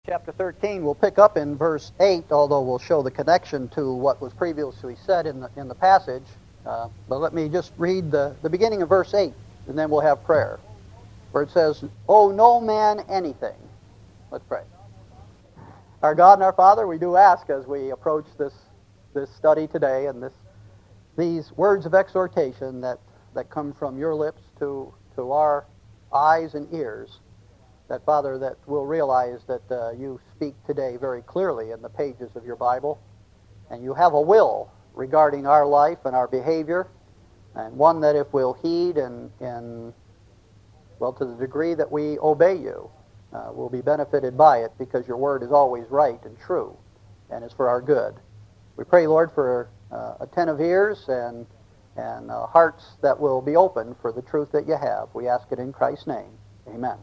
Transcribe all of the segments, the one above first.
Chapter 13, we'll pick up in verse 8, although we'll show the connection to what was previously said in the passage. But let me just read the beginning of verse 8, and then we'll have prayer, where it says, "Owe no man anything." Let's pray. Our God and our Father, we do ask as we approach this study today and these words of exhortation that come from your lips to our eyes and ears, that, Father, that we'll realize that you speak today very clearly in the pages of your Bible, and you have a will regarding our life and our behavior, and one that if we'll heed and to the degree that we obey you, we'll be benefited by it, because your word is always right and true, and is for our good. We pray, Lord, for attentive ears and hearts that will be open for the truth that you have. We ask it in Christ's name. Amen.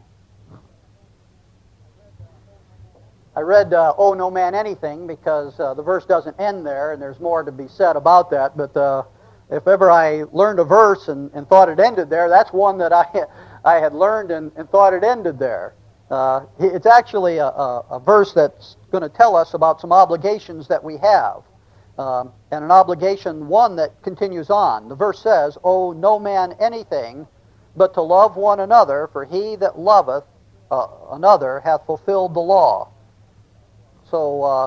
I read, "Owe no man anything," because the verse doesn't end there, and there's more to be said about that. But if ever I learned a verse and thought it ended there, that's one that I had learned and thought it ended there. It's actually a verse that's going to tell us about some obligations that we have, and an obligation, one that continues on. The verse says, "Owe no man anything but to love one another, for he that loveth another hath fulfilled the law." So,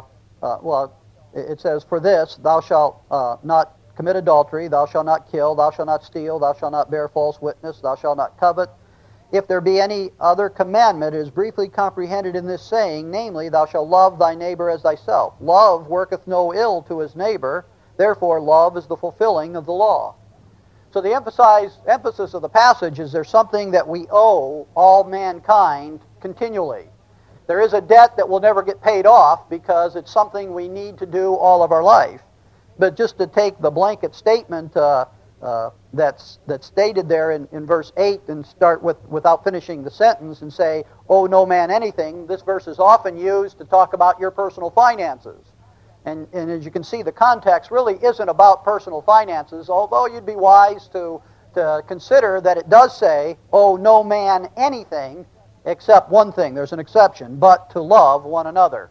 it says, "For this, thou shalt not commit adultery, thou shalt not kill, thou shalt not steal, thou shalt not bear false witness, thou shalt not covet. If there be any other commandment, it is briefly comprehended in this saying, namely, thou shalt love thy neighbor as thyself. Love worketh no ill to his neighbor, therefore love is the fulfilling of the law." So the emphasis of the passage is there's something that we owe all mankind continually. There is a debt that will never get paid off, because it's something we need to do all of our life. But just to take the blanket statement that's stated there in verse 8 and start without finishing the sentence and say, "Owe no man anything," this verse is often used to talk about your personal finances. And as you can see, the context really isn't about personal finances, although you'd be wise to consider that it does say, "Owe no man anything," except one thing. There's an exception, but to love one another.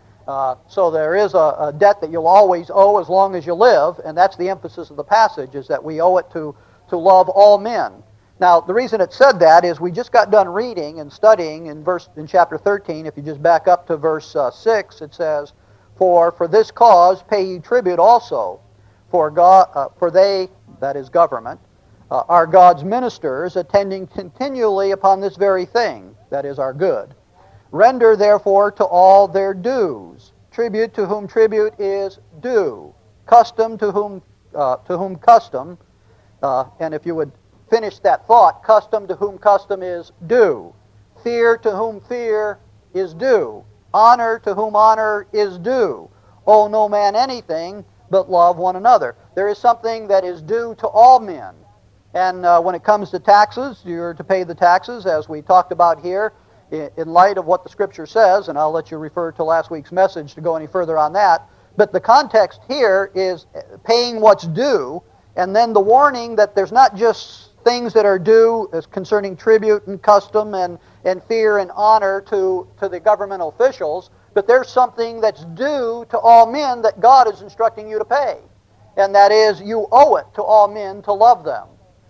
So there is a debt that you'll always owe as long as you live, and that's the emphasis of the passage, is that we owe it to love all men. Now, the reason it said that is we just got done reading and studying in chapter 13. If you just back up to verse 6, it says, For this cause pay ye tribute also, for they," that is government, "are God's ministers, attending continually upon this very thing," that is our good. "Render therefore to all their dues. Tribute to whom tribute is due. Custom to whom custom," and if you would finish that thought, "custom to whom custom is due. Fear to whom fear is due. Honor to whom honor is due. Owe no man anything but love one another." There is something that is due to all men. And when it comes to taxes, you're to pay the taxes, as we talked about here, in light of what the Scripture says, and I'll let you refer to last week's message to go any further on that. But the context here is paying what's due, and then the warning that there's not just things that are due as concerning tribute and custom and fear and honor to the governmental officials, but there's something that's due to all men that God is instructing you to pay. And that is, you owe it to all men to love them.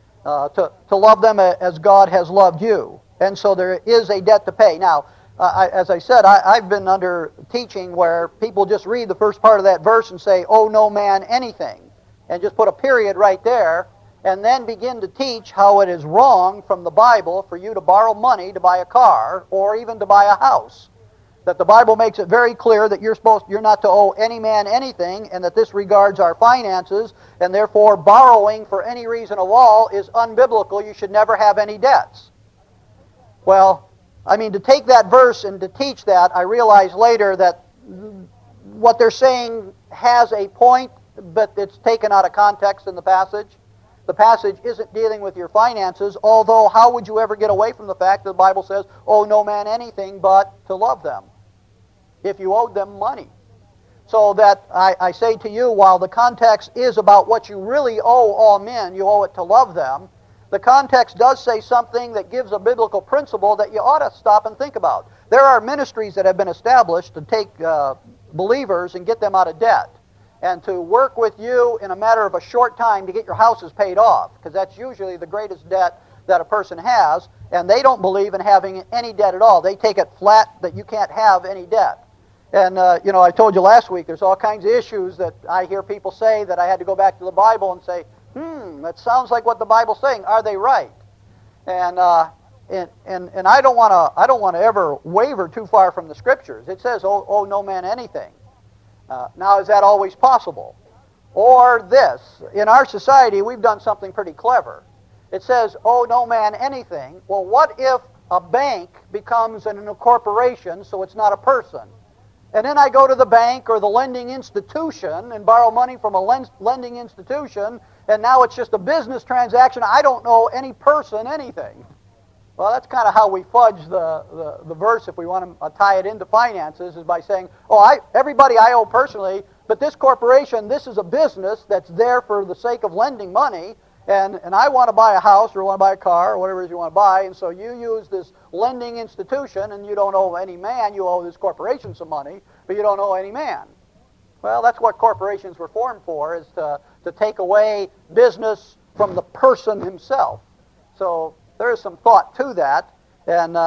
To love them as God has loved you. And so there is a debt to pay. Now, as I said, I've been under teaching where people just read the first part of that verse and say, "Owe no man anything," and just put a period right there, and then begin to teach how it is wrong from the Bible for you to borrow money to buy a car or even to buy a house. That the Bible makes it very clear that you're not to owe any man anything, and that this regards our finances, and therefore borrowing for any reason of all is unbiblical. You should never have any debts. Well, I mean, to take that verse and to teach that, I realized later that what they're saying has a point, but it's taken out of context in the passage. The passage isn't dealing with your finances, although how would you ever get away from the fact that the Bible says, "Owe no man anything but to love them," if you owed them money. So that I say to you, while the context is about what you really owe all men, you owe it to love them, the context does say something that gives a biblical principle that you ought to stop and think about. There are ministries that have been established to take believers and get them out of debt, and to work with you in a matter of a short time to get your houses paid off, because that's usually the greatest debt that a person has, and they don't believe in having any debt at all. They take it flat that you can't have any debt. And, I told you last week, there's all kinds of issues that I hear people say that I had to go back to the Bible and say, that sounds like what the Bible's saying. Are they right? And I don't want to ever waver too far from the Scriptures. It says, owe no man anything. Now, is that always possible? Or this, in our society, we've done something pretty clever. It says, owe no man anything. Well, what if a bank becomes a corporation, so it's not a person? And then I go to the bank or the lending institution and borrow money from a lending institution, and now it's just a business transaction. I don't owe any person anything. Well, that's kind of how we fudge the verse if we want to tie it into finances, is by saying, everybody I owe personally, but this corporation, this is a business that's there for the sake of lending money, and I want to buy a house or want to buy a car or whatever it is you want to buy, and so you use this lending institution, and you don't owe any man. You owe this corporation some money, but you don't owe any man. Well, that's what corporations were formed for, is to take away business from the person himself. So there is some thought to that, and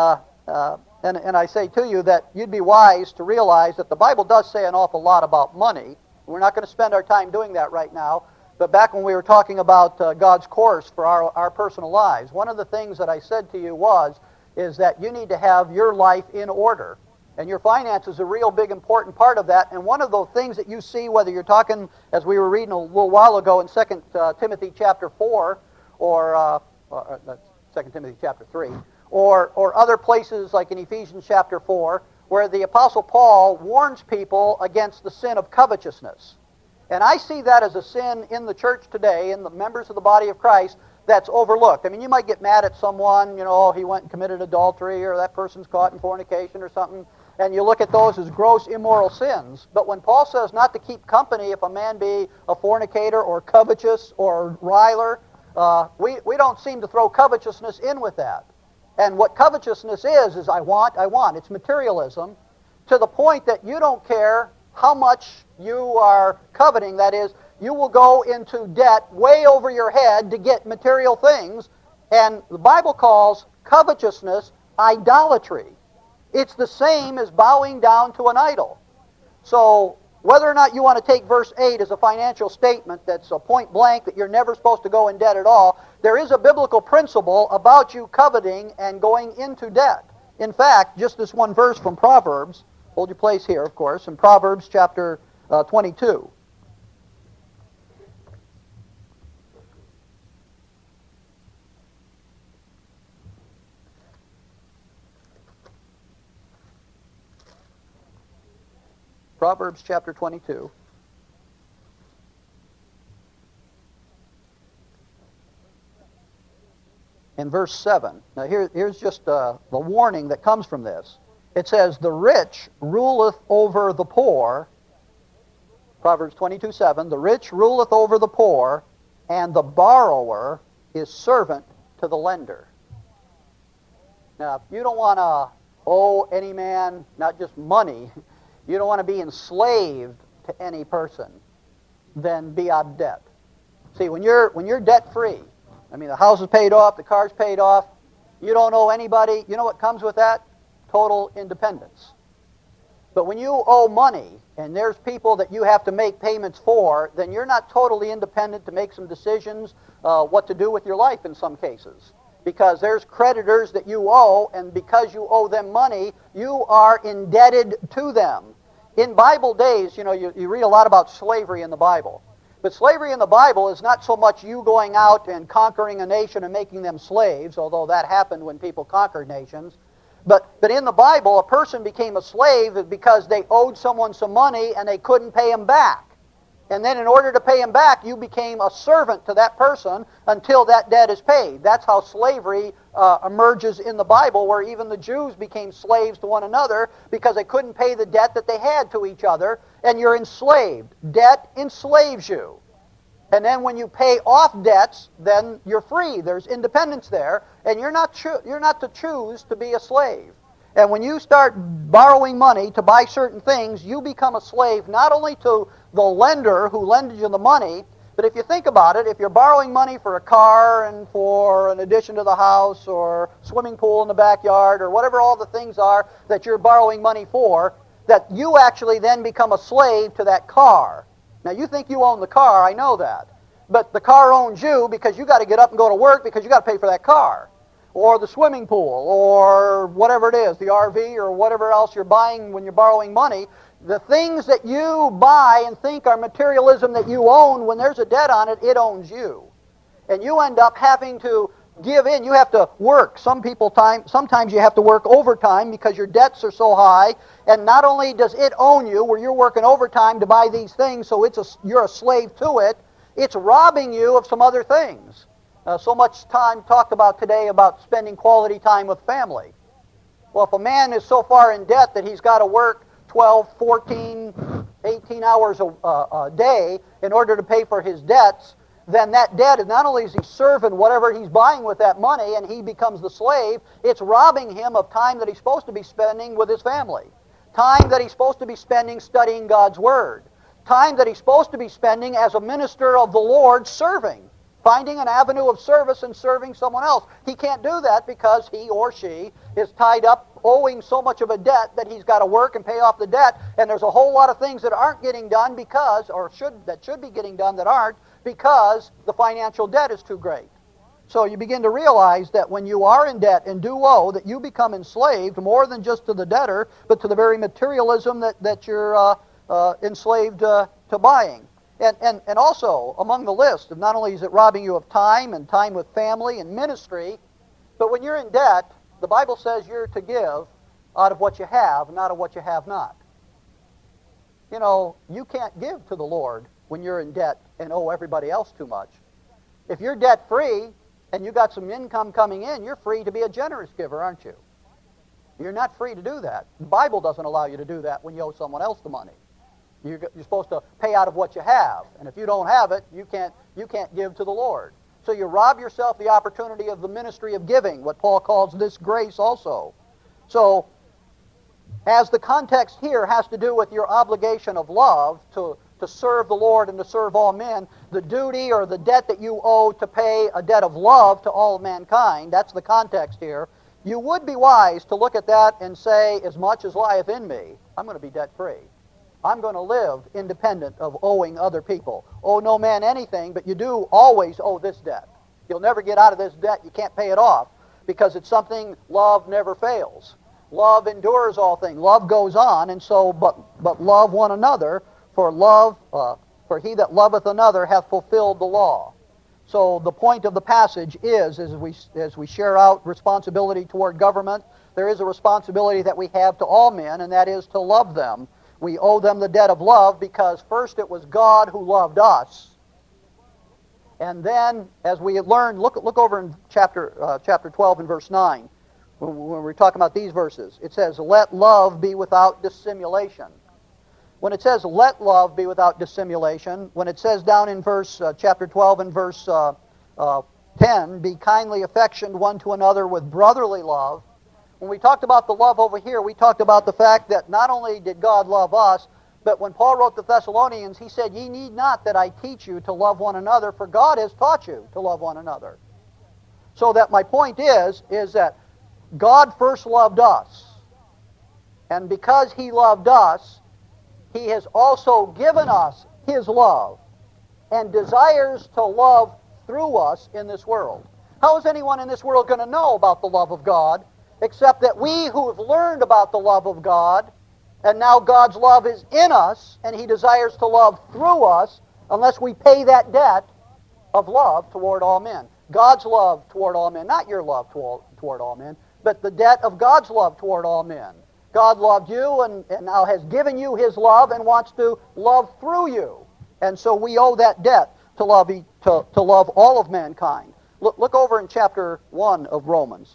I say to you that you'd be wise to realize that the Bible does say an awful lot about money. We're not going to spend our time doing that right now, but back when we were talking about God's course for our personal lives, one of the things that I said to you is that you need to have your life in order. And your finance is a real big important part of that. And one of the things that you see, whether you're talking, as we were reading a little while ago in 2 Timothy chapter 4, or 2 Timothy chapter 3, or other places like in Ephesians chapter 4, where the Apostle Paul warns people against the sin of covetousness. And I see that as a sin in the church today, in the members of the body of Christ, that's overlooked. I mean, you might get mad at someone, he went and committed adultery, or that person's caught in fornication or something, and you look at those as gross immoral sins. But when Paul says not to keep company if a man be a fornicator or covetous or riler, we don't seem to throw covetousness in with that. And what covetousness is I want. It's materialism, to the point that you don't care how much you are coveting. That is, you will go into debt way over your head to get material things, and the Bible calls covetousness idolatry. It's the same as bowing down to an idol. So whether or not you want to take verse 8 as a financial statement that's a point blank that you're never supposed to go in debt at all, there is a biblical principle about you coveting and going into debt. In fact, just this one verse from Proverbs, hold your place here, of course, in Proverbs chapter 22. Proverbs chapter 22. In verse 7. Now here's just the warning that comes from this. It says, the rich ruleth over the poor. Proverbs 22:7. The rich ruleth over the poor, and the borrower is servant to the lender. Now, if you don't want to owe any man, not just money, you don't want to be enslaved to any person, then be out of debt. See, when you're debt-free, I mean, the house is paid off, the car's paid off, you don't owe anybody, you know what comes with that? Total independence. But when you owe money, and there's people that you have to make payments for, then you're not totally independent to make some decisions what to do with your life in some cases. Because there's creditors that you owe, and because you owe them money, you are indebted to them. In Bible days, you read a lot about slavery in the Bible. But slavery in the Bible is not so much you going out and conquering a nation and making them slaves, although that happened when people conquered nations. But in the Bible, a person became a slave because they owed someone some money and they couldn't pay him back. And then in order to pay him back, you became a servant to that person until that debt is paid. That's how slavery emerges in the Bible, where even the Jews became slaves to one another because they couldn't pay the debt that they had to each other, and you're enslaved. Debt enslaves you. And then when you pay off debts, then you're free. There's independence there, and you're not to choose to be a slave. And when you start borrowing money to buy certain things, you become a slave not only to the lender who lended you the money, but if you think about it, if you're borrowing money for a car and for an addition to the house or swimming pool in the backyard or whatever all the things are that you're borrowing money for, that you actually then become a slave to that car. Now, you think you own the car, I know that. But the car owns you because you got to get up and go to work because you got to pay for that car. Or the swimming pool, or whatever it is, the RV, or whatever else you're buying when you're borrowing money. The things that you buy and think are materialism that you own, when there's a debt on it, it owns you. And you end up having to give in. You have to work. Sometimes you have to work overtime because your debts are so high. And not only does it own you, where you're working overtime to buy these things, so you're a slave to it, it's robbing you of some other things. So much time talked about today about spending quality time with family. Well, if a man is so far in debt that he's got to work 12, 14, 18 hours a day in order to pay for his debts, then that debt is not only is he serving whatever he's buying with that money and he becomes the slave, it's robbing him of time that he's supposed to be spending with his family. Time that he's supposed to be spending studying God's Word. Time that he's supposed to be spending as a minister of the Lord serving. Finding an avenue of service and serving someone else. He can't do that because he or she is tied up owing so much of a debt that he's got to work and pay off the debt. And there's a whole lot of things that aren't getting done because, or that should be getting done that aren't, because the financial debt is too great. So you begin to realize that when you are in debt and do owe, that you become enslaved more than just to the debtor, but to the very materialism that you're enslaved to buying. And also, among the list, of not only is it robbing you of time and time with family and ministry, but when you're in debt, the Bible says you're to give out of what you have, not of what you have not. You know, you can't give to the Lord when you're in debt and owe everybody else too much. If you're debt-free and you got some income coming in, you're free to be a generous giver, aren't you? You're not free to do that. The Bible doesn't allow you to do that when you owe someone else the money. You're supposed to pay out of what you have, and if you don't have it, you can't give to the Lord. So you rob yourself the opportunity of the ministry of giving, what Paul calls this grace also. So, as the context here has to do with your obligation of love to serve the Lord and to serve all men, the duty or the debt that you owe to pay a debt of love to all mankind, that's the context here. You would be wise to look at that and say, as much as lieth in me, I'm going to be debt-free. I'm going to live independent of owing other people. Owe no man anything, but you do always owe this debt. You'll never get out of this debt. You can't pay it off because it's something love never fails. Love endures all things. Love goes on, and so, but love one another, for he that loveth another hath fulfilled the law. So the point of the passage is, as we share out responsibility toward government, there is a responsibility that we have to all men, and that is to love them. We owe them the debt of love because first it was God who loved us. And then, as we learned, look over in chapter 12 and verse 9, when we're talking about these verses. It says, let love be without dissimulation. When it says, let love be without dissimulation, when it says down in chapter 12 and verse 10, be kindly affectioned one to another with brotherly love. When we talked about the love over here, we talked about the fact that not only did God love us, but when Paul wrote the Thessalonians, he said, ye need not that I teach you to love one another, for God has taught you to love one another. So that my point is that God first loved us. And because he loved us, he has also given us his love and desires to love through us in this world. How is anyone in this world going to know about the love of God except that we who have learned about the love of God, and now God's love is in us, and he desires to love through us, unless we pay that debt of love toward all men. God's love toward all men, not your love toward all men, but the debt of God's love toward all men. God loved you and now has given you his love and wants to love through you. And so we owe that debt to love all of mankind. Look over in chapter 1 of Romans.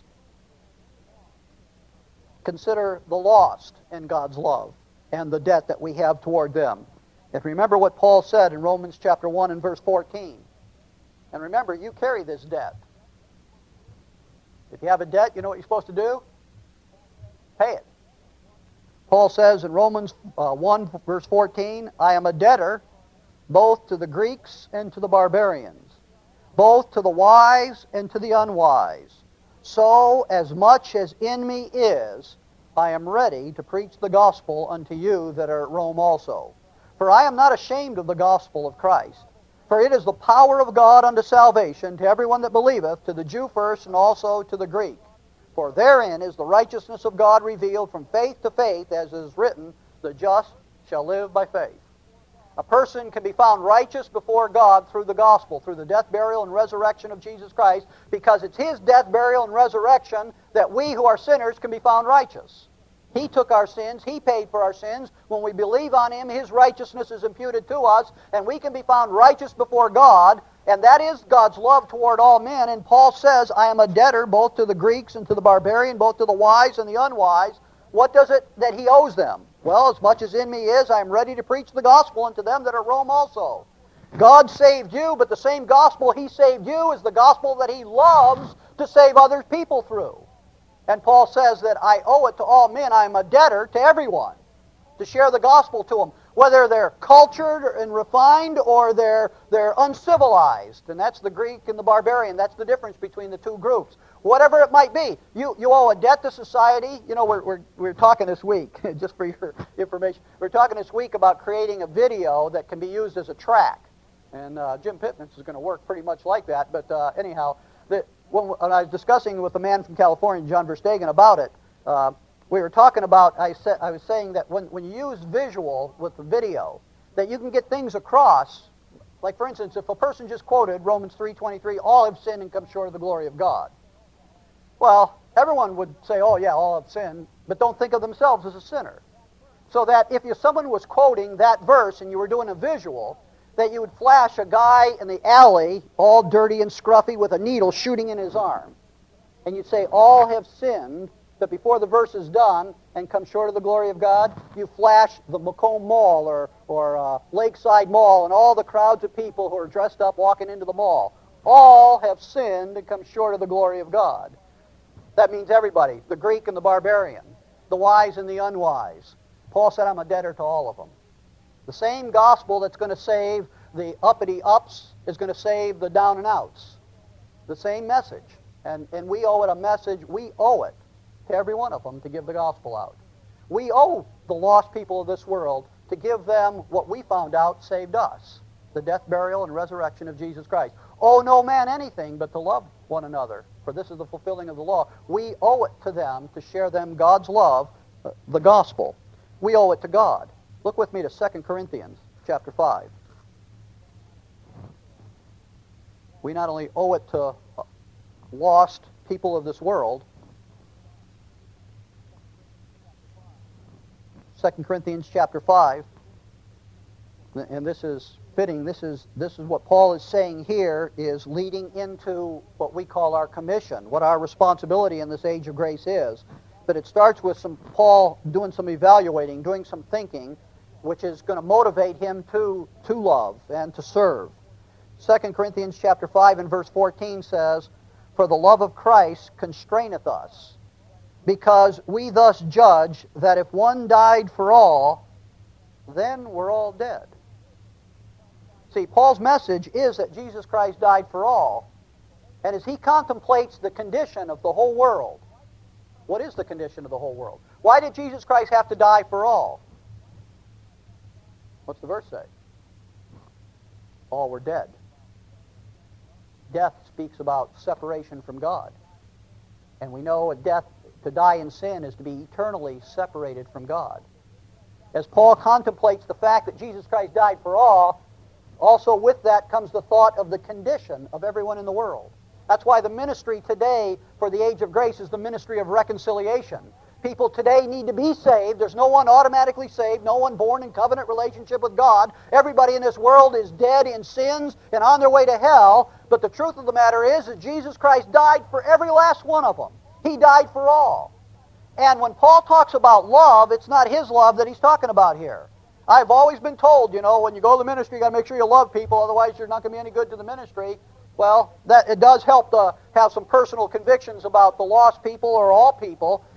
Consider the lost in God's love and the debt that we have toward them. And remember what Paul said in Romans chapter 1 and verse 14. And remember, you carry this debt. If you have a debt, you know what you're supposed to do? Pay it. Paul says in Romans 1, verse 14, I am a debtor both to the Greeks and to the barbarians, both to the wise and to the unwise. So, as much as in me is, I am ready to preach the gospel unto you that are at Rome also. For I am not ashamed of the gospel of Christ. For it is the power of God unto salvation to everyone that believeth, to the Jew first and also to the Greek. For therein is the righteousness of God revealed from faith to faith, as is written, the just shall live by faith. A person can be found righteous before God through the gospel, through the death, burial, and resurrection of Jesus Christ, because it's His death, burial, and resurrection that we who are sinners can be found righteous. He took our sins. He paid for our sins. When we believe on Him, His righteousness is imputed to us, and we can be found righteous before God, and that is God's love toward all men. And Paul says, I am a debtor both to the Greeks and to the barbarian, both to the wise and the unwise. What does it that he owes them? Well, as much as in me is, I am ready to preach the gospel unto them that are at Rome also. God saved you, but the same gospel He saved you is the gospel that He loves to save other people through. And Paul says that I owe it to all men. I am a debtor to everyone to share the gospel to them, whether they're cultured and refined or they're uncivilized. And that's the Greek and the barbarian. That's the difference between the two groups. Whatever it might be, you owe a debt to society. You know, we're talking this week, just for your information, we're talking this week about creating a video that can be used as a track. And Jim Pittman's is going to work pretty much like that. But anyhow, when I was discussing with a man from California, John Verstegen, about it, we were talking about, I was saying that when you use visual with the video, that you can get things across. Like, for instance, if a person just quoted Romans 3:23, all have sinned and come short of the glory of God. Well, everyone would say, oh yeah, all have sinned, but don't think of themselves as a sinner. So that if someone was quoting that verse and you were doing a visual, that you would flash a guy in the alley, all dirty and scruffy, with a needle shooting in his arm. And you'd say, all have sinned, but before the verse is done and come short of the glory of God, you flash the Macomb Mall or Lakeside Mall and all the crowds of people who are dressed up walking into the mall. All have sinned and come short of the glory of God. That means everybody, the Greek and the barbarian, the wise and the unwise. Paul said, I'm a debtor to all of them. The same gospel that's going to save the uppity-ups is going to save the down-and-outs. The same message. And we owe it a message. We owe it to every one of them to give the gospel out. We owe the lost people of this world to give them what we found out saved us, the death, burial, and resurrection of Jesus Christ. Owe no man anything but to love one another, for this is the fulfilling of the law. We owe it to them to share them God's love, the gospel. We owe it to God. Look with me to 2 Corinthians chapter 5. We not only owe it to lost people of this world. 2 Corinthians chapter 5, and this is fitting. This is what Paul is saying here, is leading into what we call our commission, what our responsibility in this age of grace is. But it starts with Paul doing some evaluating, doing some thinking, which is going to motivate him to love and to serve. 2 Corinthians chapter 5 and verse 14 says, For the love of Christ constraineth us, because we thus judge that if one died for all, then we're all dead. See, Paul's message is that Jesus Christ died for all. And as he contemplates the condition of the whole world, what is the condition of the whole world? Why did Jesus Christ have to die for all? What's the verse say? All were dead. Death speaks about separation from God. And we know to die in sin is to be eternally separated from God. As Paul contemplates the fact that Jesus Christ died for all, also with that comes the thought of the condition of everyone in the world. That's why the ministry today for the age of grace is the ministry of reconciliation. People today need to be saved. There's no one automatically saved, no one born in covenant relationship with God. Everybody in this world is dead in sins and on their way to hell. But the truth of the matter is that Jesus Christ died for every last one of them. He died for all. And when Paul talks about love, it's not his love that he's talking about here. I've always been told, when you go to the ministry, you got to make sure you love people, otherwise you're not going to be any good to the ministry. Well, it does help to have some personal convictions about the lost people or all people.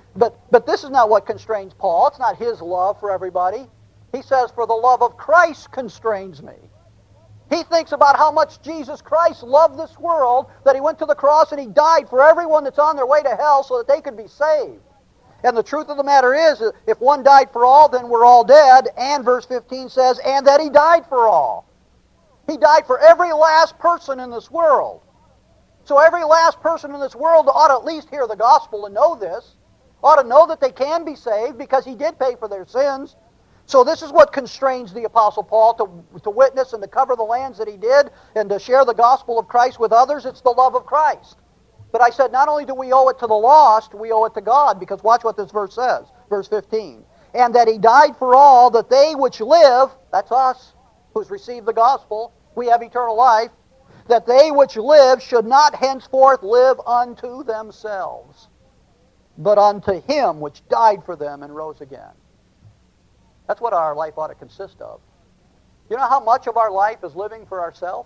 But this is not what constrains Paul. It's not his love for everybody. He says, for the love of Christ constrains me. He thinks about how much Jesus Christ loved this world, that he went to the cross and he died for everyone that's on their way to hell so that they could be saved. And the truth of the matter is, if one died for all, then we're all dead. And verse 15 says, and that he died for all. He died for every last person in this world. So every last person in this world ought to at least hear the gospel and know this. Ought to know that they can be saved because he did pay for their sins. So this is what constrains the Apostle Paul to witness and to cover the lands that he did and to share the gospel of Christ with others. It's the love of Christ. But I said, not only do we owe it to the lost, we owe it to God, because watch what this verse says, verse 15. And that he died for all, that they which live, that's us, who's received the gospel, we have eternal life, that they which live should not henceforth live unto themselves, but unto him which died for them and rose again. That's what our life ought to consist of. You know how much of our life is living for ourselves?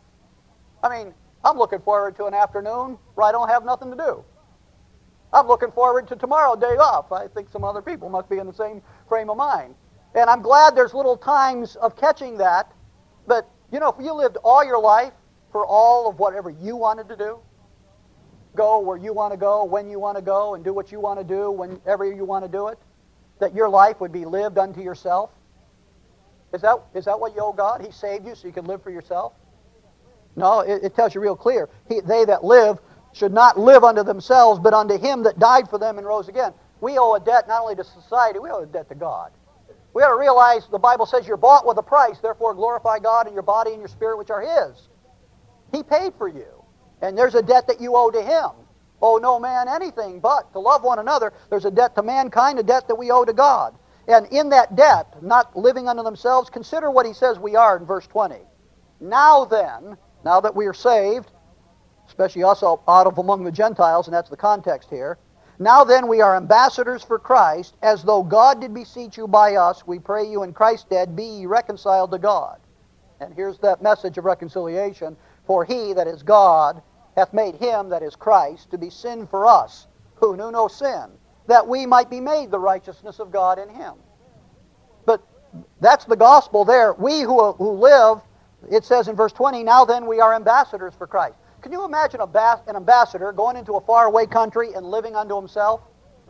I mean, I'm looking forward to an afternoon where I don't have nothing to do. I'm looking forward to tomorrow, day off. I think some other people must be in the same frame of mind. And I'm glad there's little times of catching that. But, you know, if you lived all your life for all of whatever you wanted to do, go where you want to go, when you want to go, and do what you want to do, whenever you want to do it, that your life would be lived unto yourself? Is that what you owe God? He saved you so you could live for yourself? No, it tells you real clear. They that live should not live unto themselves, but unto him that died for them and rose again. We owe a debt not only to society, we owe a debt to God. We ought to realize the Bible says you're bought with a price, therefore glorify God in your body and your spirit, which are his. He paid for you. And there's a debt that you owe to him. Owe no man anything but to love one another. There's a debt to mankind, a debt that we owe to God. And in that debt, not living unto themselves, consider what he says we are in verse 20. Now then, now that we are saved, especially us out of among the Gentiles, and that's the context here, now then we are ambassadors for Christ, as though God did beseech you by us, we pray you in Christ's stead, be ye reconciled to God. And here's that message of reconciliation. For he, that is God, hath made him, that is Christ, to be sin for us, who knew no sin, that we might be made the righteousness of God in him. But that's the gospel there. We who live, it says in verse 20, now then we are ambassadors for Christ. Can you imagine an ambassador going into a faraway country and living unto himself?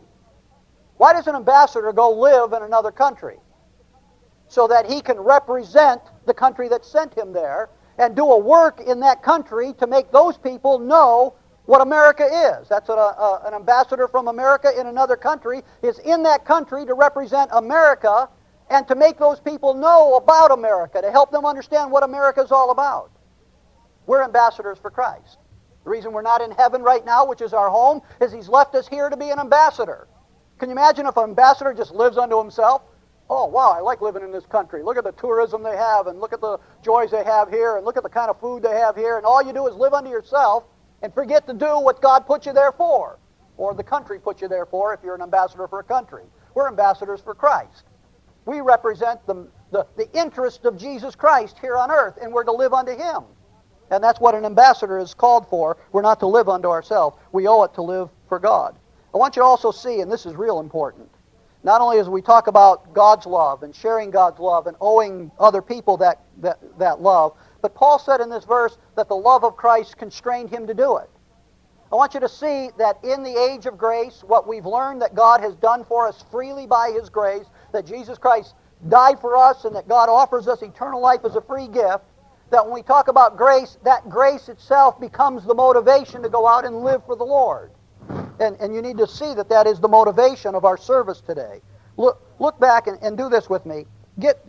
Why does an ambassador go live in another country? So that he can represent the country that sent him there and do a work in that country to make those people know what America is. That's what an ambassador from America in another country is, in that country to represent America and to make those people know about America, to help them understand what America is all about. We're ambassadors for Christ. The reason we're not in heaven right now, which is our home, is he's left us here to be an ambassador. Can you imagine if an ambassador just lives unto himself? Oh, wow, I like living in this country. Look at the tourism they have, and look at the joys they have here, and look at the kind of food they have here, and all you do is live unto yourself and forget to do what God put you there for, or the country put you there for if you're an ambassador for a country. We're ambassadors for Christ. We represent the interest of Jesus Christ here on earth, and we're to live unto him. And that's what an ambassador is called for. We're not to live unto ourselves. We owe it to live for God. I want you to also see, and this is real important, not only as we talk about God's love and sharing God's love and owing other people that love, but Paul said in this verse that the love of Christ constrained him to do it. I want you to see that in the age of grace, what we've learned that God has done for us freely by his grace, that Jesus Christ died for us and that God offers us eternal life as a free gift, that when we talk about grace, that grace itself becomes the motivation to go out and live for the Lord. And you need to see that that is the motivation of our service today. Look back and do this with me. Get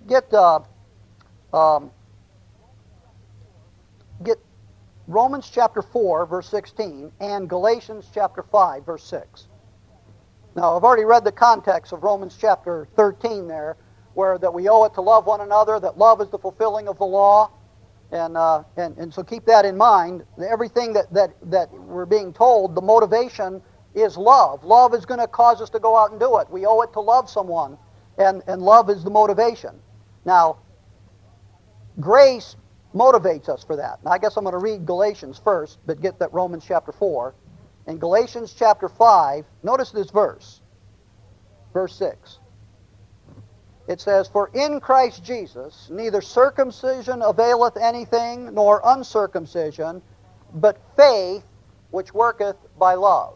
Romans chapter 4, verse 16, and Galatians chapter 5, verse 6. Now, I've already read the context of Romans chapter 13 there, where that we owe it to love one another, that love is the fulfilling of the law. And so keep that in mind. Everything that we're being told, the motivation is love. Love is going to cause us to go out and do it. We owe it to love someone, and love is the motivation. Now, grace motivates us for that. Now, I guess I'm going to read Galatians first, but get that Romans chapter 4. In Galatians chapter 5, notice this verse. verse 6. It says, "For in Christ Jesus neither circumcision availeth anything, nor uncircumcision, but faith which worketh by love."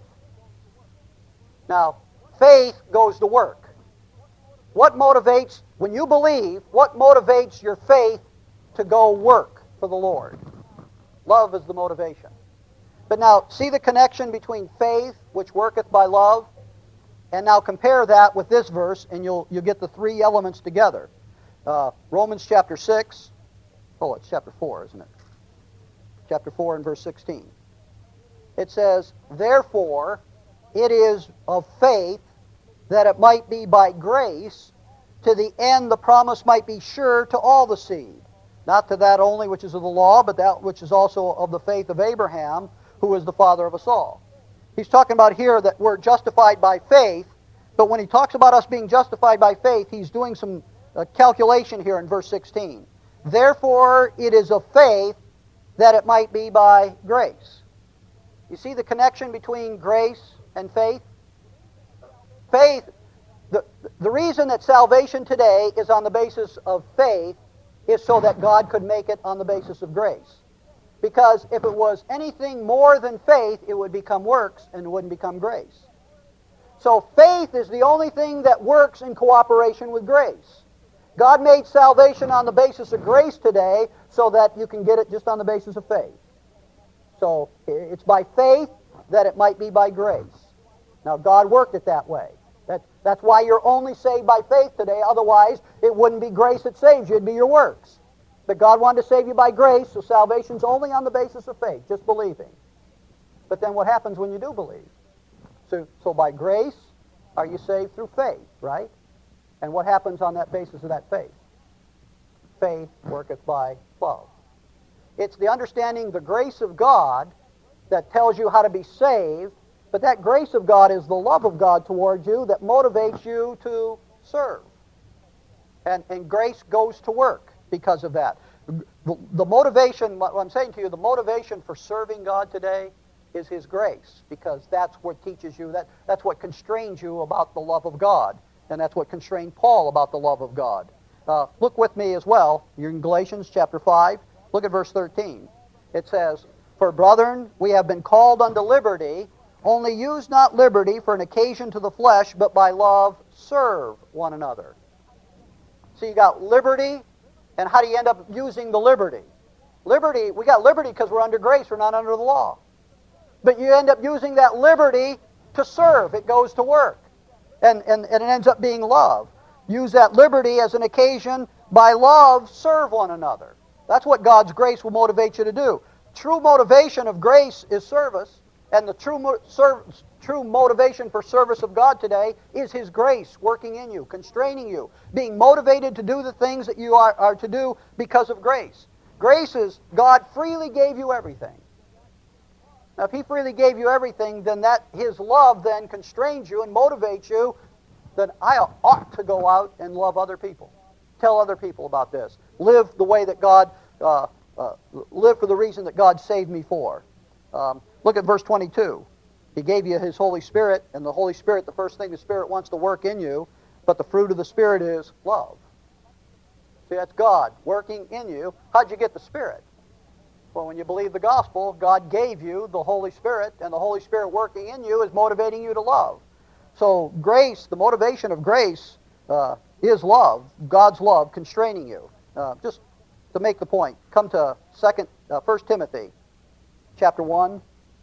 Now, faith goes to work. What motivates, when you believe, what motivates your faith to go work for the Lord? Love is the motivation. But now, see the connection between faith, which worketh by love, and now compare that with this verse, and you'll get the three elements together. Romans chapter 6. Oh, it's chapter 4, isn't it? Chapter 4 and verse 16. It says, "Therefore it is of faith, that it might be by grace, to the end the promise might be sure to all the seed. Not to that only which is of the law, but that which is also of the faith of Abraham, who is the father of us all." He's talking about here that we're justified by faith, but when he talks about us being justified by faith, he's doing some calculation here in verse 16. "Therefore it is of faith, that it might be by grace." You see the connection between grace and faith? Faith, the reason that salvation today is on the basis of faith is so that God could make it on the basis of grace. Because if it was anything more than faith, it would become works and it wouldn't become grace. So faith is the only thing that works in cooperation with grace. God made salvation on the basis of grace today so that you can get it just on the basis of faith. So it's by faith that it might be by grace. Now God worked it that way. That's why you're only saved by faith today. Otherwise, it wouldn't be grace that saves you. It'd be your works. But God wanted to save you by grace, so salvation's only on the basis of faith, just believing. But then what happens when you do believe? So by grace are you saved through faith, right? And what happens on that basis of that faith? Faith worketh by love. It's the understanding the grace of God that tells you how to be saved, but that grace of God is the love of God towards you that motivates you to serve. And grace goes to work because of that. The motivation, what I'm saying to you, the motivation for serving God today is His grace, because that's what teaches you, that's what constrains you about the love of God, and that's what constrained Paul about the love of God. Look with me as well. You're in Galatians chapter 5. Look at verse 13. It says, "For brethren, we have been called unto liberty, only use not liberty for an occasion to the flesh, but by love serve one another." So you got liberty, and how do you end up using the liberty? Liberty, we got liberty because we're under grace, we're not under the law. But you end up using that liberty to serve. It goes to work. And it ends up being love. Use that liberty as an occasion, by love, serve one another. That's what God's grace will motivate you to do. True motivation of grace is service, and the true motivation for service of God today is His grace working in you, constraining you, being motivated to do the things that you are to do because of grace. Grace is God freely gave you everything. Now, if He freely gave you everything, then His love then constrains you and motivates you that I ought to go out and love other people. Tell other people about this. Live the way that God, live for the reason that God saved me for. Look at verse 22. He gave you His Holy Spirit, and the Holy Spirit, the first thing the Spirit wants to work in you, but the fruit of the Spirit is love. See, that's God working in you. How'd you get the Spirit? Well, when you believe the gospel, God gave you the Holy Spirit, and the Holy Spirit working in you is motivating you to love. So grace, the motivation of grace is love, God's love constraining you. Just to make the point, come to 1 Timothy chapter 1.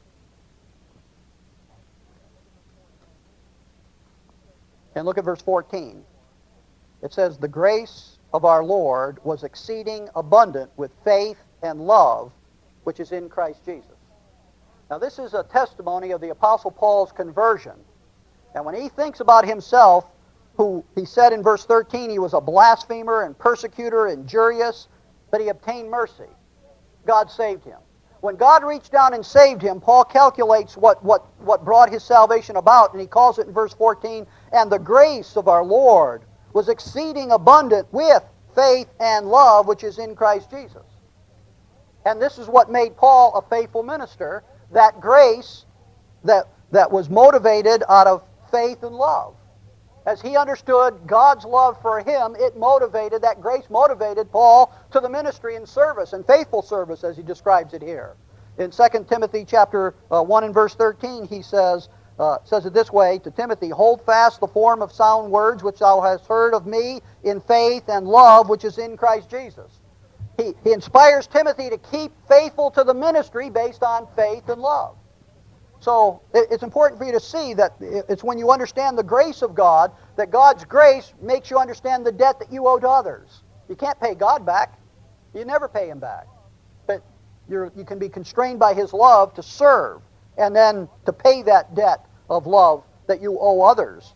And look at verse 14. It says, "The grace of our Lord was exceeding abundant with faith and love, which is in Christ Jesus." Now this is a testimony of the Apostle Paul's conversion. And when he thinks about himself, who he said in verse 13 he was a blasphemer and persecutor, injurious, but he obtained mercy. God saved him. When God reached down and saved him, Paul calculates what brought his salvation about, and he calls it in verse 14, "And the grace of our Lord was exceeding abundant with faith and love, which is in Christ Jesus." And this is what made Paul a faithful minister, that grace that was motivated out of faith and love. As he understood God's love for him, that grace motivated Paul to the ministry and service, and faithful service as he describes it here. In 2 Timothy chapter 1 and verse 13, he says it this way to Timothy, "Hold fast the form of sound words which thou hast heard of me in faith and love which is in Christ Jesus." He inspires Timothy to keep faithful to the ministry based on faith and love. So it's important for you to see that it's when you understand the grace of God that God's grace makes you understand the debt that you owe to others. You can't pay God back. You never pay Him back. But you can be constrained by His love to serve and then to pay that debt of love that you owe others,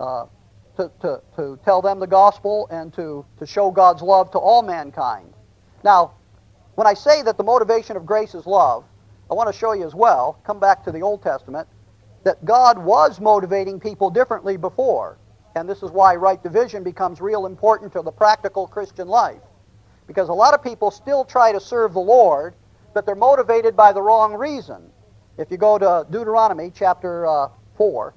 to tell them the gospel and to show God's love to all mankind. Now, when I say that the motivation of grace is love, I want to show you as well, come back to the Old Testament, that God was motivating people differently before. And this is why right division becomes real important to the practical Christian life. Because a lot of people still try to serve the Lord, but they're motivated by the wrong reason. If you go to Deuteronomy chapter 4,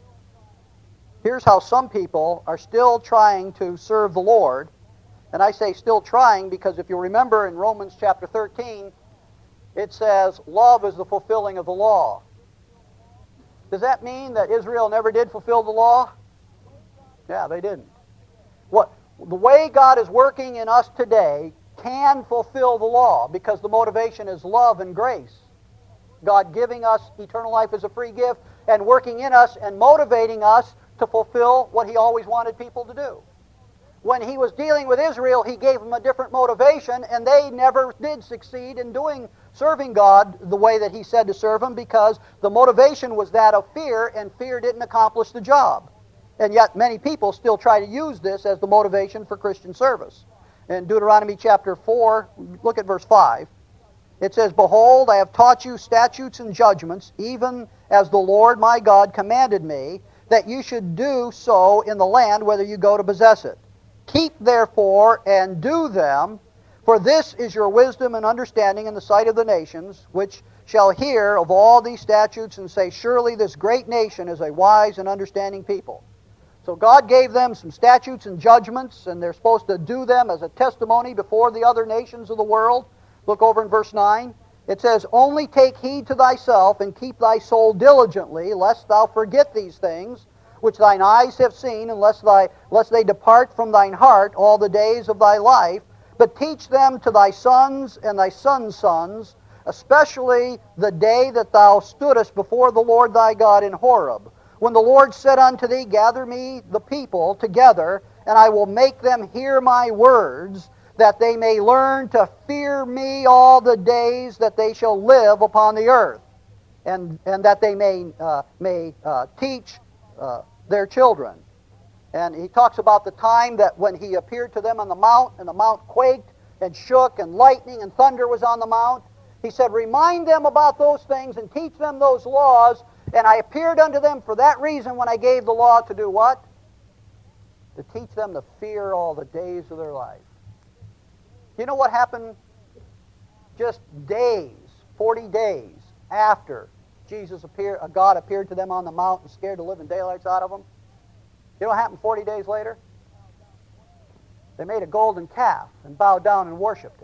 here's how some people are still trying to serve the Lord. And I say still trying because if you remember in Romans chapter 13, it says, love is the fulfilling of the law. Does that mean that Israel never did fulfill the law? Yeah, they didn't. The way God is working in us today can fulfill the law because the motivation is love and grace. God giving us eternal life as a free gift and working in us and motivating us to fulfill what He always wanted people to do. When He was dealing with Israel, He gave them a different motivation, and they never did succeed in serving God the way that He said to serve Him because the motivation was that of fear, and fear didn't accomplish the job. And yet many people still try to use this as the motivation for Christian service. In Deuteronomy chapter 4, look at verse 5. It says, "Behold, I have taught you statutes and judgments, even as the Lord my God commanded me, that you should do so in the land whether you go to possess it. Keep therefore and do them, for this is your wisdom and understanding in the sight of the nations, which shall hear of all these statutes and say, surely this great nation is a wise and understanding people." So God gave them some statutes and judgments, and they're supposed to do them as a testimony before the other nations of the world. Look over in verse 9. It says, "Only take heed to thyself and keep thy soul diligently, lest thou forget these things, which thine eyes have seen, and lest they depart from thine heart all the days of thy life, but teach them to thy sons and thy sons' sons, especially the day that thou stoodest before the Lord thy God in Horeb, when the Lord said unto thee, Gather me the people together, and I will make them hear my words, that they may learn to fear me all the days that they shall live upon the earth, and that they may teach their children." And he talks about the time that when he appeared to them on the mount, and the mount quaked and shook, and lightning and thunder was on the mount. He said, "Remind them about those things and teach them those laws, and I appeared unto them for that reason when I gave the law to do what? To teach them to fear all the days of their life." You know what happened just days, 40 days after God appeared to them on the mount and scared the living daylights out of them? You know what happened 40 days later? They made a golden calf and bowed down and worshipped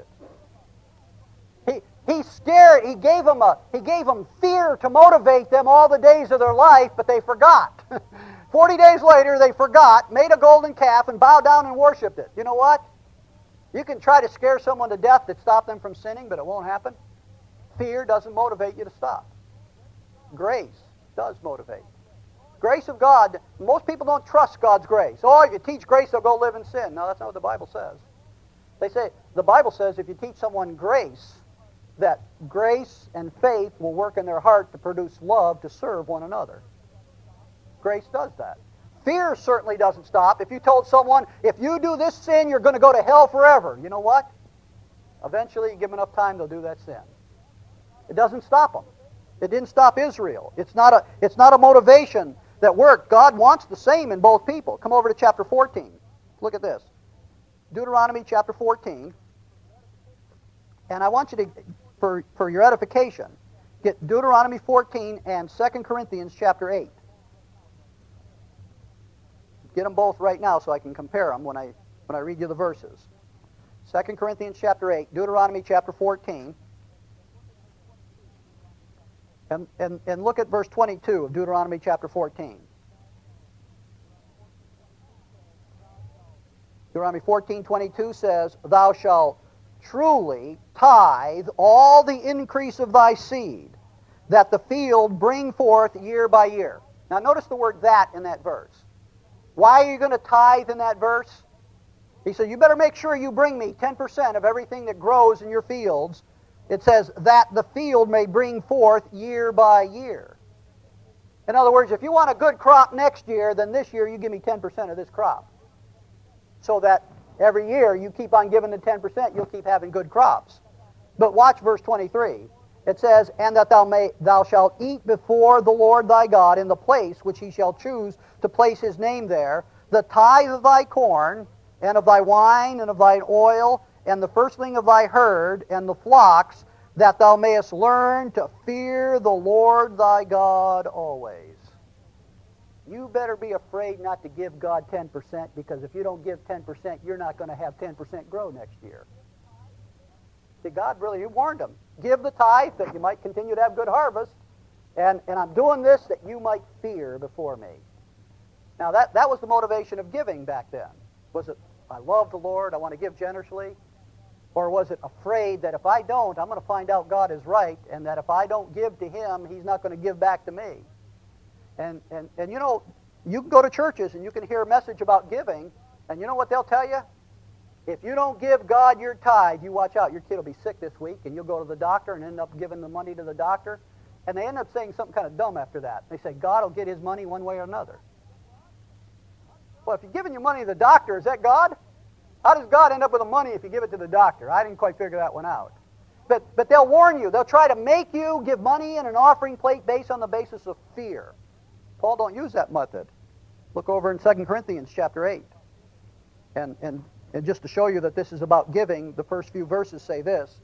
it. He gave them fear to motivate them all the days of their life, but they forgot. 40 days later, they forgot, made a golden calf, and bowed down and worshipped it. You know what? You can try to scare someone to death that stop them from sinning, but it won't happen. Fear doesn't motivate you to stop. Grace does motivate. Grace of God, most people don't trust God's grace. Oh, if you teach grace, they'll go live in sin. No, that's not what the Bible says. The Bible says if you teach someone grace, that grace and faith will work in their heart to produce love to serve one another. Grace does that. Fear certainly doesn't stop. If you told someone, if you do this sin, you're going to go to hell forever, you know what? Eventually, you give them enough time, they'll do that sin. It doesn't stop them. It didn't stop Israel. It's not a motivation that worked. God wants the same in both people. Come over to chapter 14. Look at this. Deuteronomy chapter 14. And I want you to, for your edification, get Deuteronomy 14 and 2 Corinthians chapter 8. get them both right now so I can compare them when I read you the verses. 2 Corinthians chapter 8, Deuteronomy chapter 14. And look at verse 22 of Deuteronomy chapter 14. Deuteronomy 14:22 says, "Thou shalt truly tithe all the increase of thy seed, that the field bring forth year by year." Now notice the word "that" in that verse. Why are you going to tithe in that verse? He said, you better make sure you bring me 10% of everything that grows in your fields. It says, that the field may bring forth year by year. In other words, if you want a good crop next year, then this year you give me 10% of this crop. So that every year you keep on giving the 10%, you'll keep having good crops. But watch verse 23. It says, "And that thou shalt eat before the Lord thy God in the place which he shall choose to place his name there, the tithe of thy corn, and of thy wine, and of thine oil, and the firstling of thy herd, and the flocks, that thou mayest learn to fear the Lord thy God always." You better be afraid not to give God 10%, because if you don't give 10%, you're not going to have 10% grow next year. See, God really warned them. Give the tithe that you might continue to have good harvest, and I'm doing this that you might fear before me. Now, that was the motivation of giving back then. Was it, I love the Lord, I want to give generously? Or was it afraid that if I don't, I'm going to find out God is right, and that if I don't give to him, he's not going to give back to me? And you know, you can go to churches and you can hear a message about giving, and you know what they'll tell you? If you don't give God your tithe, you watch out, your kid will be sick this week, and you'll go to the doctor and end up giving the money to the doctor. And they end up saying something kind of dumb after that. They say, God will get his money one way or another. Well, if you're giving your money to the doctor, is that God? How does God end up with the money if you give it to the doctor? I didn't quite figure that one out. But they'll warn you. They'll try to make you give money in an offering plate based on the basis of fear. Paul don't use that method. Look over in 2 Corinthians chapter 8. And just to show you that this is about giving, the first few verses say this.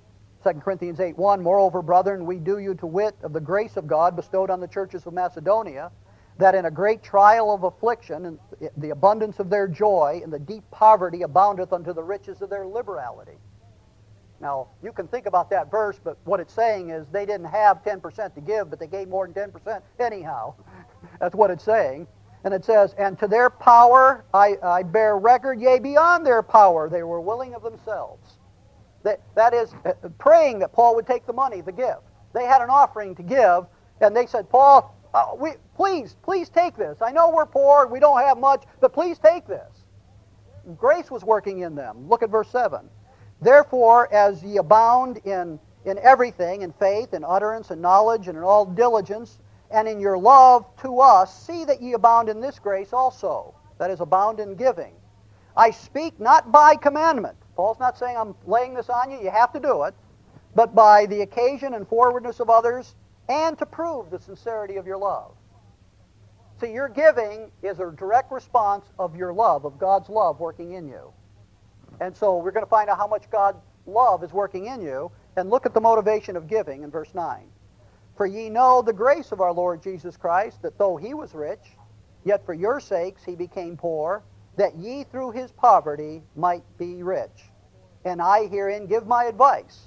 2 Corinthians 8:1, "Moreover, brethren, we do you to wit of the grace of God bestowed on the churches of Macedonia, that in a great trial of affliction, and the abundance of their joy, and the deep poverty aboundeth unto the riches of their liberality." Now, you can think about that verse, but what it's saying is they didn't have 10% to give, but they gave more than 10% anyhow. That's what it's saying. And it says, "And to their power I bear record, yea, beyond their power, they were willing of themselves." That is, praying that Paul would take the money, the gift. They had an offering to give, and they said, "Paul, please take this. I know we're poor, we don't have much, but please take this." Grace was working in them. Look at verse 7. "Therefore, as ye abound in everything, in faith, in utterance, in knowledge, and in all diligence, and in your love to us, see that ye abound in this grace also." That is, abound in giving. "I speak not by commandment." Paul's not saying I'm laying this on you, you have to do it, "but by the occasion and forwardness of others, and to prove the sincerity of your love." See, your giving is a direct response of your love, of God's love working in you. And so we're going to find out how much God's love is working in you, and look at the motivation of giving in verse 9. "For ye know the grace of our Lord Jesus Christ, that though he was rich, yet for your sakes he became poor, that ye through his poverty might be rich. And I herein give my advice,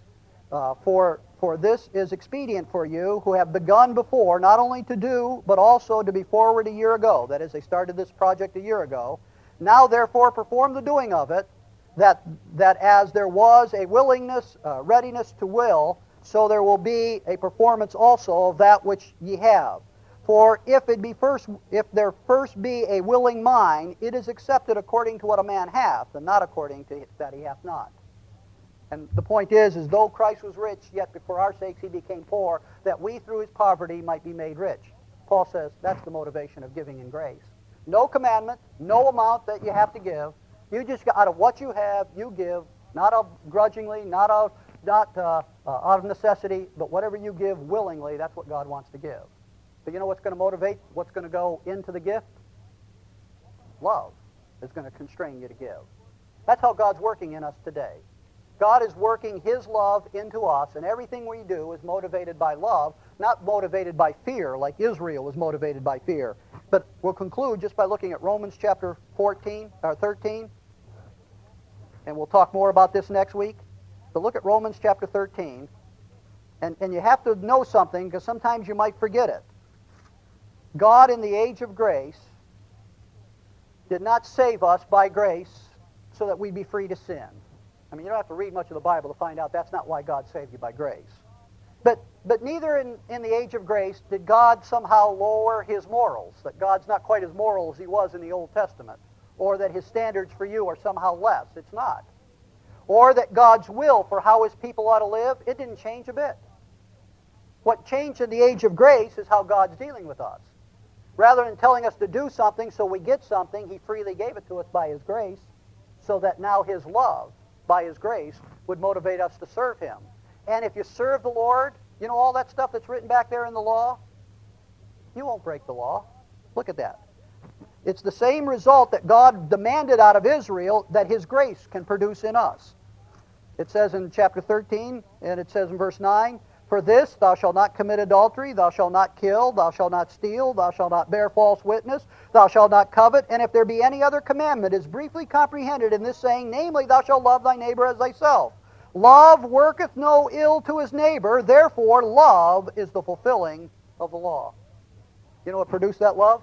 for this is expedient for you, who have begun before, not only to do, but also to be forward a year ago." That is, they started this project a year ago. "Now therefore perform the doing of it, that as there was a willingness, readiness to will, so there will be a performance also of that which ye have. For if there first be a willing mind, it is accepted according to what a man hath, and not according to that he hath not." And the point is though Christ was rich, yet for our sakes he became poor, that we through his poverty might be made rich. Paul says that's the motivation of giving in grace. No commandment, no amount that you have to give. You just, out of what you have, you give, not grudgingly, not out of necessity, but whatever you give willingly, that's what God wants to give. But you know what's going to motivate, what's going to go into the gift? Love is going to constrain you to give. That's how God's working in us today. God is working his love into us, and everything we do is motivated by love, not motivated by fear, like Israel was motivated by fear. But we'll conclude just by looking at Romans chapter 13, and we'll talk more about this next week. But look at Romans chapter 13, and you have to know something, because sometimes you might forget it. God, in the age of grace, did not save us by grace so that we'd be free to sin. I mean, you don't have to read much of the Bible to find out that's not why God saved you by grace. But neither in the age of grace did God somehow lower his morals, that God's not quite as moral as he was in the Old Testament, or that his standards for you are somehow less. It's not. Or that God's will for how his people ought to live, it didn't change a bit. What changed in the age of grace is how God's dealing with us. Rather than telling us to do something so we get something, he freely gave it to us by his grace, so that now his love, by his grace, would motivate us to serve him. And if you serve the Lord, you know all that stuff that's written back there in the law? You won't break the law. Look at that. It's the same result that God demanded out of Israel that his grace can produce in us. It says in chapter 13, and it says in verse 9, "For this thou shalt not commit adultery, thou shalt not kill, thou shalt not steal, thou shalt not bear false witness, thou shalt not covet, and if there be any other commandment, is briefly comprehended in this saying, namely, thou shalt love thy neighbor as thyself. Love worketh no ill to his neighbor, therefore love is the fulfilling of the law." You know what produced that love?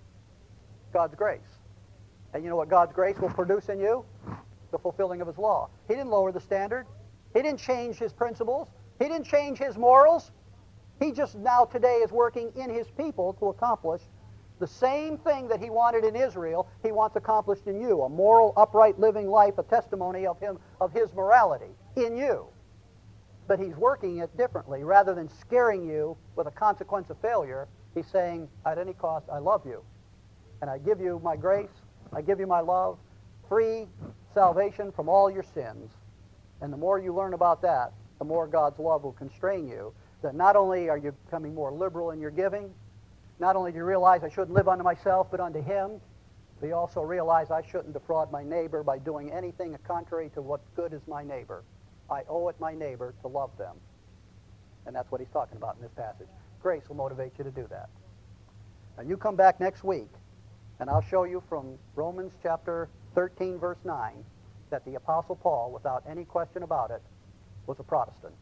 God's grace. And you know what God's grace will produce in you? The fulfilling of his law. He didn't lower the standard. He didn't change his principles. He didn't change his morals. He just now today is working in his people to accomplish the same thing that he wanted in Israel, he wants accomplished in you. A moral, upright, living life, a testimony of him, of his morality in you. But he's working it differently. Rather than scaring you with a consequence of failure, he's saying, at any cost, I love you. And I give you my grace, I give you my love, free salvation from all your sins. And the more you learn about that, the more God's love will constrain you. That not only are you becoming more liberal in your giving, not only do you realize I shouldn't live unto myself but unto him, but you also realize I shouldn't defraud my neighbor by doing anything contrary to what good is my neighbor. I owe it my neighbor to love them. And that's what he's talking about in this passage. Grace will motivate you to do that. And you come back next week, and I'll show you from Romans chapter 13, verse 9, that the Apostle Paul, without any question about it, was a Protestant.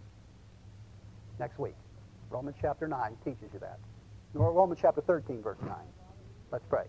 Next week. Romans chapter 9 teaches you that. Romans chapter 13, verse 9. Let's pray.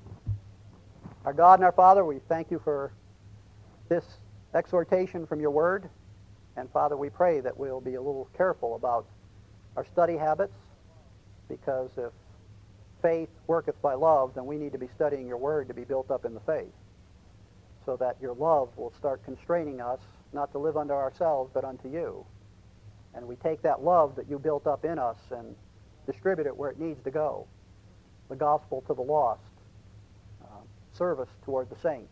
Our God and our Father, we thank you for this exhortation from your word. And Father, we pray that we'll be a little careful about our study habits, because if faith worketh by love, then we need to be studying your word to be built up in the faith, so that your love will start constraining us not to live unto ourselves but unto you. And we take that love that you built up in us and distribute it where it needs to go. The gospel to the lost, service toward the saints,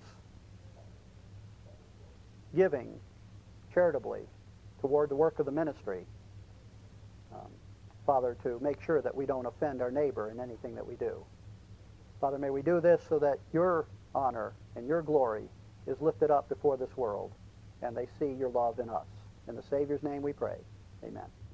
giving charitably toward the work of the ministry. Father, to make sure that we don't offend our neighbor in anything that we do. Father, may we do this so that your honor and your glory is lifted up before this world, and they see your love in us. In the Savior's name we pray. Amen.